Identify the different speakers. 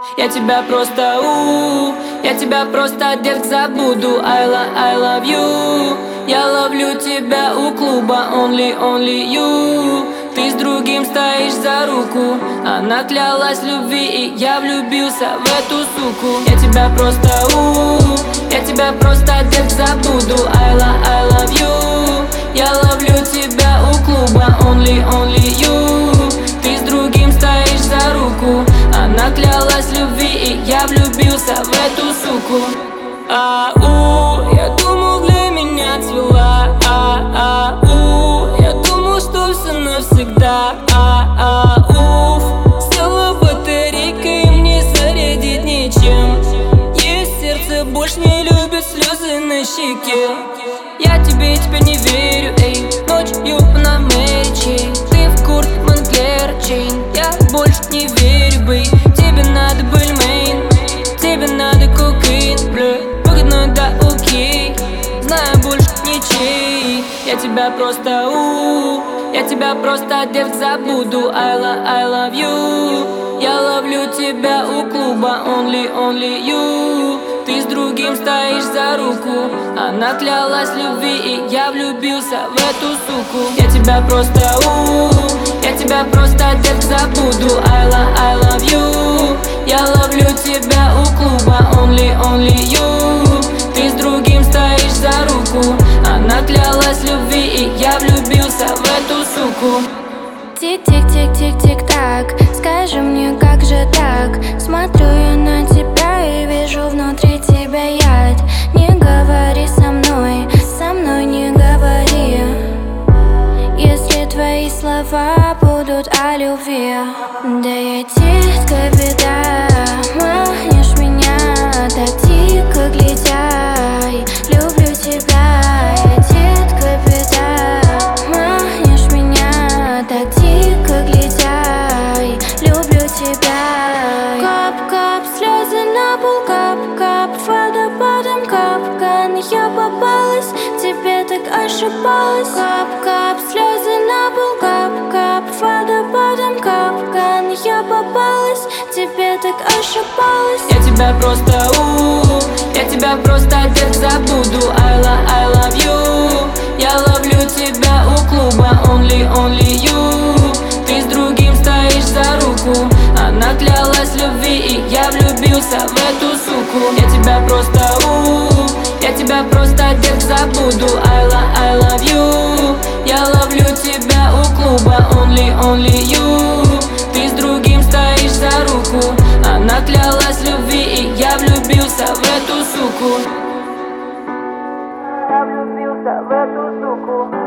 Speaker 1: Я тебя просто я тебя просто, детка, забуду. I love you. Я ловлю тебя у клуба, only you. Ты с другим стоишь за руку. Она клялась в любви, и я влюбился в эту суку. Я тебя просто, детка, забуду. I love you. Я ловлю тебя у клуба, only you. Ты с другим стоишь за руку. Она клялась в любви, и я влюбился в эту суку. Я думал, для меня цвела. Я думал, что все навсегда. Села батарейка, и мне зарядить нечем. Ее сердце больше не любит слезы на щеке. Я тебе теперь не верю, эй. Ночью на Мэри Чейн. Ты в Курт Монклер Чейн. Я больше не верю, бэй. Тебе надо бульмейн, тебе надо кокаин, бля. Выгодно, да окей. Знаю, больше ничей. Я тебя просто, детка, забуду. I love you. Я ловлю тебя у клуба, only you. Ты с другим стоишь за руку. Она клялась в любви, и я влюбился в эту суку. Я тебя просто, детка, забуду. I love you. Я ловлю тебя у клуба, only you. Ты с другим стоишь за руку. Она клялась в любви, и я влюбился в эту суку.
Speaker 2: Тик-тик-тик-тик-тик-так. Скажи мне, как же так? Смотрю я на тебя и вижу внутри тебя яд. Не говори со мной не говори. Если твои слова будут о любви. Да я детка беда, манишь меня так дико глядя. Люблю тебя, я детка беда, манишь меня так дико глядя. Люблю тебя. Кап-кап, слезы на пол, кап-кап, водопадом капкан. Я попалась, тебе так ошибалась. Кап-кап, слезы на пол, кап-кап, водопадом капкан. Я попалась, тебе так ошибалась.
Speaker 1: Я тебя просто, детка, забуду. I love you. Я ловлю тебя у клуба, only you. Ты с другим стоишь за руку. Она клялась в любви, и я влюбился в эту суку. Я тебя просто, детка, забуду. I love you. Я ловлю тебя у клуба, only you. Ты с другим стоишь за руку. Она клялась в любви, и я влюбился в эту суку. Я влюбился в эту суку.